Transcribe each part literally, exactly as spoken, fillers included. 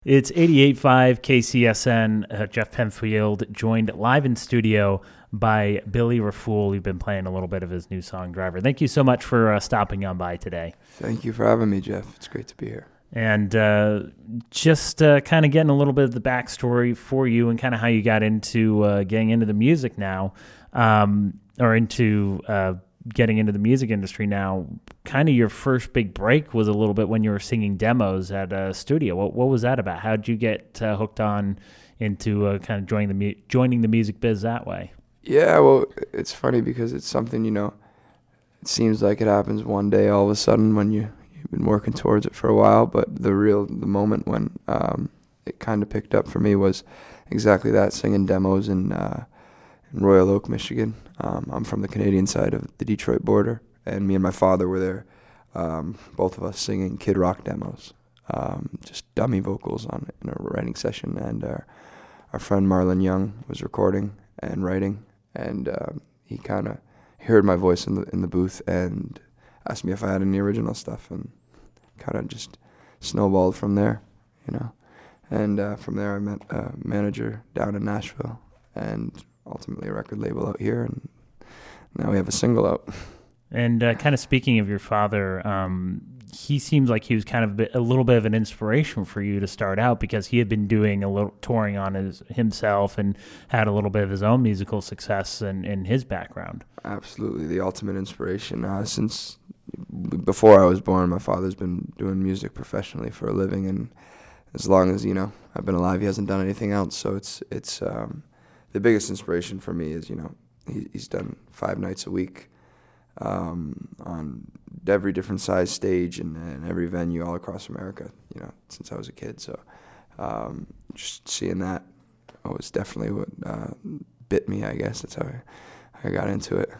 It's eighty-eight point five K C S N. Uh, Jeff Penfield joined live in studio by Billy Rafool. You've been playing a little bit of his new song, Driver. Thank you so much for uh, stopping on by today. Thank you for having me, Jeff. It's great to be here. And uh, just uh, kind of getting a little bit of the backstory for you and kind of how you got into uh, getting into the music now, um, or into uh, getting into the music industry now. Kind of your first big break was a little bit when you were singing demos at a studio. What what was that about? How did you get uh, hooked on into uh, kind of joining the mu- joining the music biz that way? Yeah, well, it's funny because it's something, you know, it seems like it happens one day all of a sudden when you, you've been working towards it for a while, but the real, the moment when um, it kind of picked up for me was exactly that, singing demos in, uh, in Royal Oak, Michigan. Um, I'm from the Canadian side of the Detroit border, and me and my father were there, um, both of us singing Kid Rock demos, um, just dummy vocals on in a writing session, and our, our friend Marlon Young was recording and writing, and um, he kind of heard my voice in the in the booth and asked me if I had any original stuff, and kind of just snowballed from there, you know. And uh, from there I met a manager down in Nashville, and ultimately a record label out here, and now we have a single out. And uh, kind of speaking of your father, um, he seems like he was kind of a, bit, a little bit of an inspiration for you to start out, because he had been doing a little touring on his himself and had a little bit of his own musical success in, in his background. Absolutely, the ultimate inspiration. Uh, since before I was born, my father's been doing music professionally for a living, and as long as, you know, I've been alive, he hasn't done anything else. So it's it's um, the biggest inspiration for me is, you know, he, he's done five nights a week um, on every different size stage and, and every venue all across America, you know, since I was a kid. So um, just seeing that was definitely what uh, bit me, I guess. That's how I, I got into it.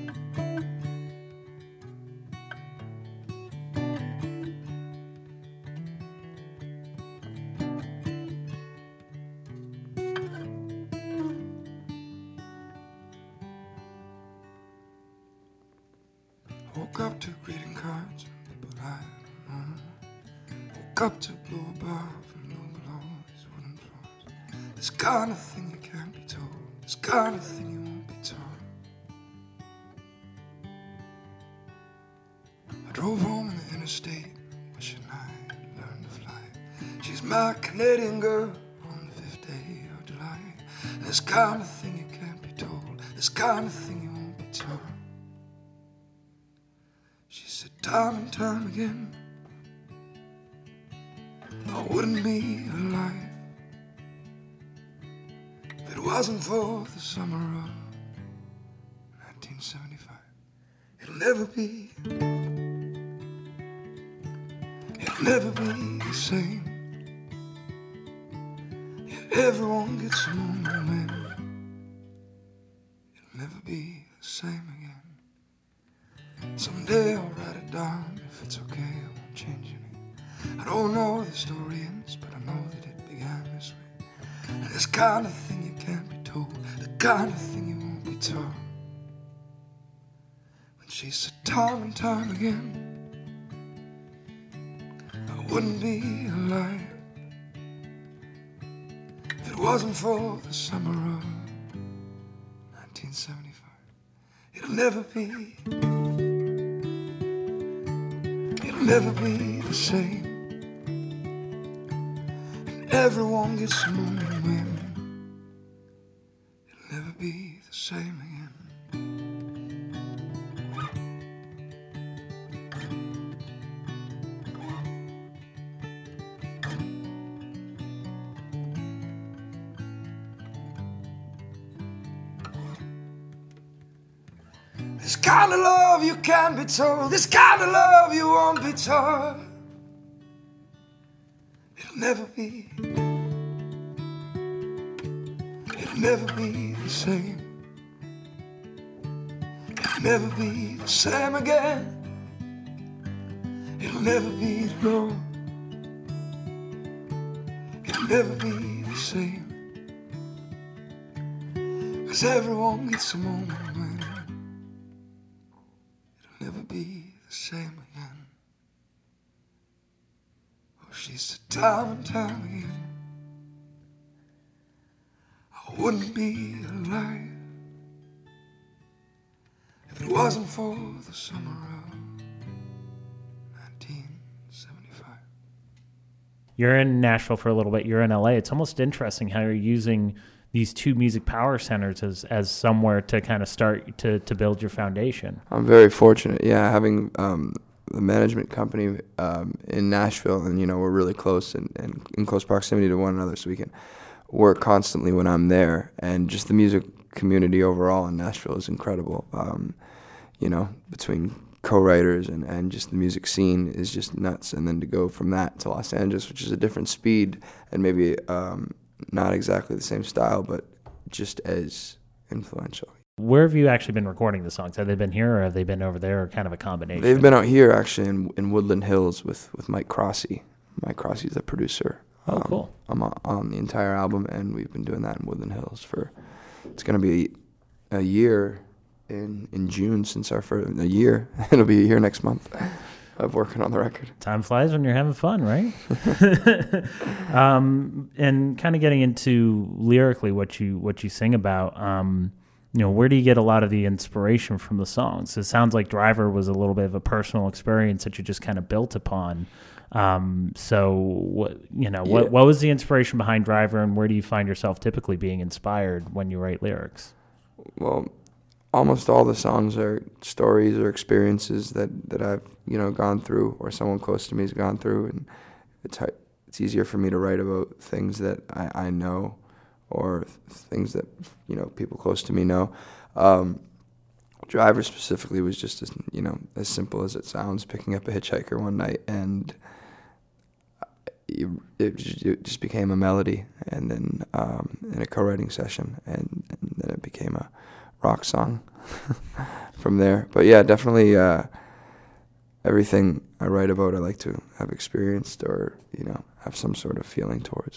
Woke up to greeting cards from people I don't know. Woke up to blow a bar from low below these wooden floors. This kind of thing you can't be told. This kind of thing you won't be told. I drove home in the interstate, wishing I'd learned to fly. She's my Canadian girl on the fifth day of July. This kind of thing you can't be told. This kind of thing you won't be told. She said time and time again, I wouldn't be alive if it wasn't for the summer of nineteen seventy-five. It'll never be, it'll never be the same. Yeah, everyone gets a moment when it'll never be the same again. Someday I'll write it down. If it's okay, I won't change any. I don't know the story ends, but I know that it began this way. And this kind of thing you can't be told, the kind of thing you won't be told. When she said time and time again, I wouldn't be alive if it wasn't for the summer of nineteen seventy-five. It'll never be, never be the same. And everyone gets a moment when it'll never be the same again. This kind of love you can't be told. This kind of love you won't be told. It'll never be, it'll never be the same. It'll never be the same again. It'll never be no. It'll never be the same. 'Cause everyone gets a moment when never be the same again. Oh, she said time and time again, I wouldn't be alive if it wasn't for the summer of nineteen seventy-five. You're in Nashville for a little bit. You're in L A. It's almost interesting how you're using these two music power centers as, as somewhere to kind of start to, to build your foundation. I'm very fortunate, yeah, having um, the management company um, in Nashville, and, you know, we're really close and, and in close proximity to one another, so we can work constantly when I'm there. And just the music community overall in Nashville is incredible. Um, you know, between co-writers and, and just the music scene is just nuts. And then to go from that to Los Angeles, which is a different speed and maybe um, not exactly the same style, but just as influential. Where have you actually been recording the songs? Have they been here or have they been over there, or kind of a combination? They've been out here actually in, in Woodland Hills with, with Mike Crossy. Mike Crossy's the producer. Oh, um, cool. I'm on, on the entire album, and we've been doing that in Woodland Hills for, it's going to be a year in in June since our first, a year. It'll be a year next month of working on the record. Time flies when you're having fun, right? um, and kind of getting into lyrically what you what you sing about. Um, you know, where do you get a lot of the inspiration from the songs? It sounds like Driver was a little bit of a personal experience that you just kind of built upon. Um, so what you know, what Yeah. what was the inspiration behind Driver, and where do you find yourself typically being inspired when you write lyrics? Well, almost all the songs are stories or experiences that, that I've, you know, gone through, or someone close to me has gone through, and it's hard, it's easier for me to write about things that I, I know, or things that, you know, people close to me know. Um, Driver specifically was just as, you know, as simple as it sounds, picking up a hitchhiker one night, and it, it, just, it just became a melody, and then um, in a co-writing session, and, and then it became a rock song from there. But yeah, definitely uh, everything I write about I like to have experienced, or, you know, have some sort of feeling towards.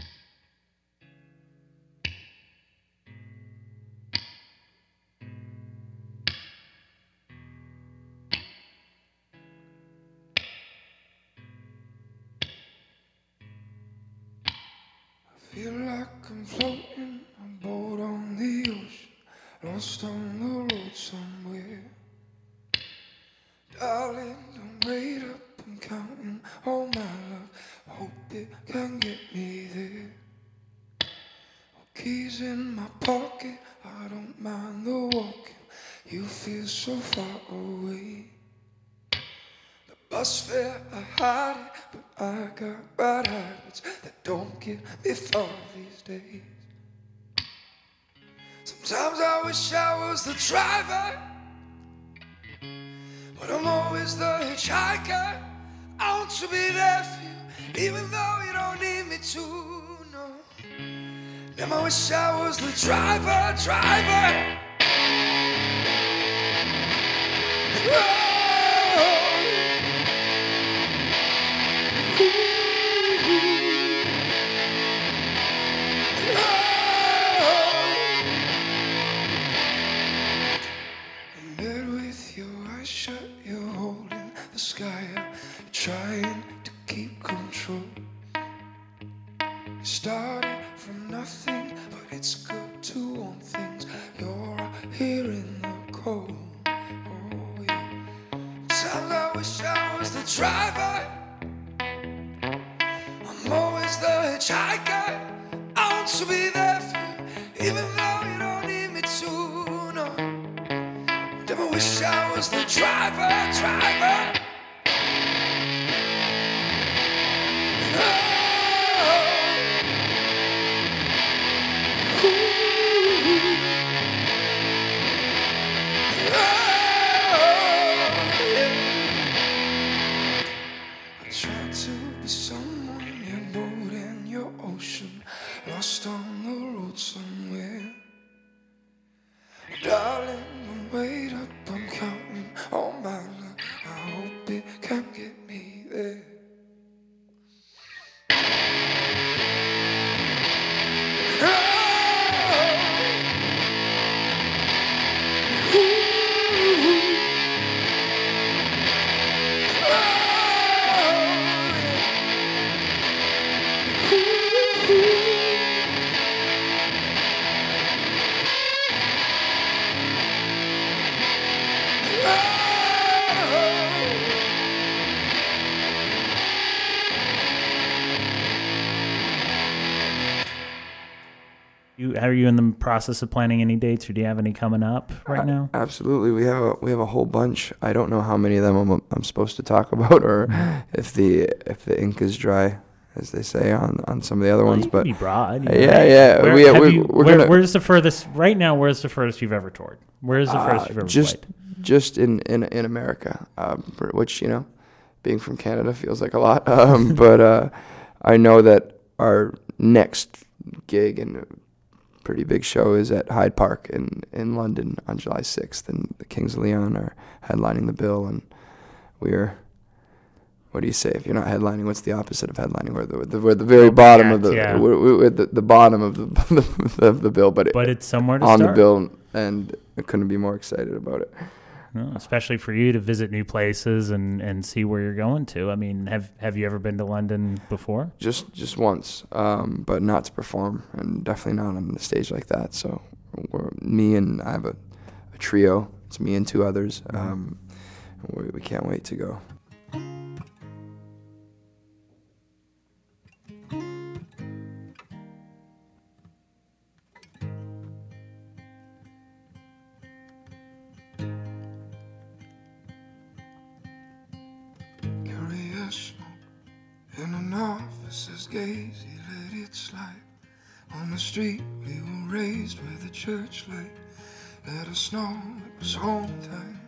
Feel like I'm floating a boat on the ocean, lost on the road somewhere. Darling, don't wait up, I'm counting all my love, hope it can get me there. Keys in my pocket, I don't mind the walking, you feel so far away. The bus fare, I hide it, but I got bad habits that don't get me far these days. Sometimes I wish I was the driver, but I'm always the hitchhiker. I want to be there for you, even though you don't need me to, no. Damn, I wish I was the driver, driver. Oh. In bed with your eyes shut, you're holding the sky up, trying to keep control. You started from nothing, but it's good to own things. You're out here in the cold. Oh yeah. Sometimes I wish I was the driver. I'm always the hitchhiker. I want to be there for you, even though you don't need me to, no. Damn, I wish I was the driver, driver. Oh. I tried to be someone, your boat and your ocean, lost on the road somewhere. Darling, don't wait up, I'm counting all my love, I hope You, how are you in the process of planning any dates, or do you have any coming up right Uh, now? Absolutely, we have a we have a whole bunch. I don't know how many of them I'm, I'm supposed to talk about, or if the if the ink is dry, as they say on, on some of the other Well, ones. you can But be broad. you uh, know. yeah, yeah, Where, we have we you- we're where- gonna where's the furthest right now? Where's the furthest you've ever toured? Where's the furthest uh, you've ever just played? just in in in America, um, for- which you know, being from Canada feels like a lot. Um, but uh, I know that our next gig and a pretty big show is at Hyde Park in, in London on July sixth, and the Kings of Leon are headlining the bill, and we're, what do you say, if you're not headlining, what's the opposite of headlining? We're the, the, we're the very Opening bottom act, of the, yeah. we're, we're the, the bottom of the, the, the bill, but, But it, it's somewhere to on start. the bill, and I couldn't be more excited about it. No, especially for you to visit new places and, and see where you're going to. I mean, have have you ever been to London before? Just just once, um, but not to perform, and definitely not on a stage like that. So, we're, me and I have a, a trio. It's me and two others. Um, we, we can't wait to go. Curious smoke in an officer's gaze, he let it slide. On the street we were raised where the church light let us know it was home time.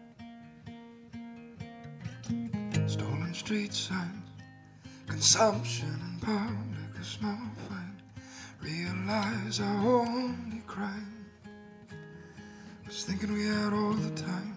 Stolen street signs, consumption in public is no fine. Realize our only crime was thinking we had all the time.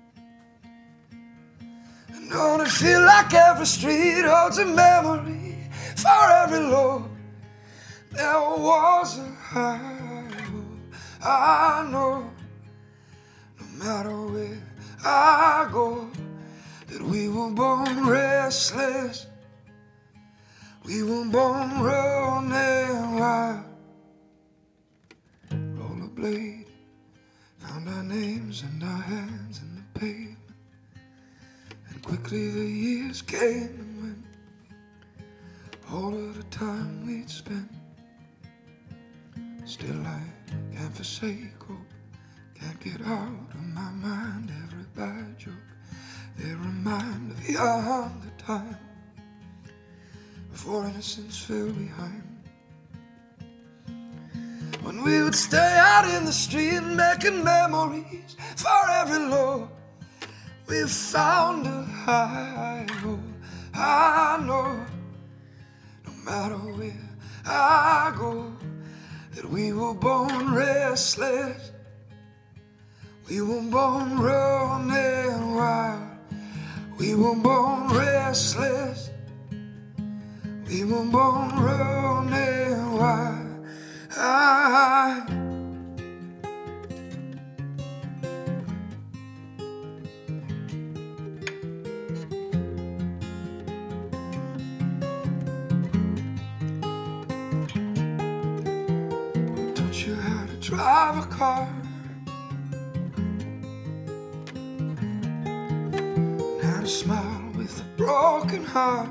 And don't it feel like every street holds a memory for every low? There was a high road, I know. No matter where I go, that we were born restless, we were born running wild. Rollerblade, found our names and our hands in the pavement. And quickly the years came and went, all of the time we'd spent. Still I can't forsake hope, can't get out of my mind every bad joke. They remind of younger time, before innocence fell behind. When we would stay out in the street making memories for every low. We found a high road, I know. No matter where I go, that we were born restless, we were born running wild. We were born restless, we were born running wild. I taught you how to drive a car, and how to smile with a broken heart.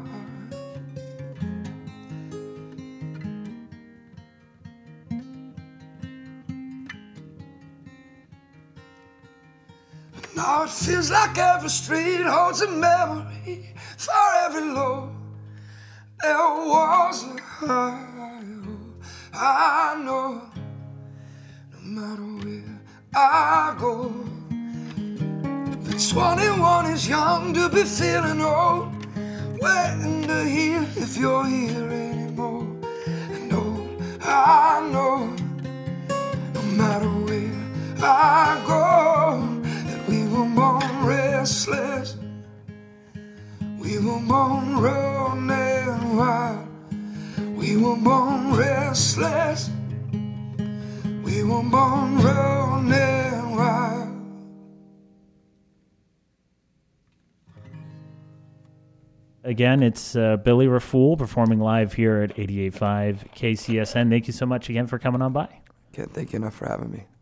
Now it feels like every street holds a memory for every low. There was a high road, I know. No matter where I go, the twenty-one is young to be feeling old, waiting to hear if you're here anymore. And old, I know. No matter where I go, we were born restless, we were born running wild. We were born restless, we were born running wild. Again, it's uh, Billy Rafool performing live here at eighty-eight point five K C S N. Thank you so much again for coming on by. Can't thank you enough for having me.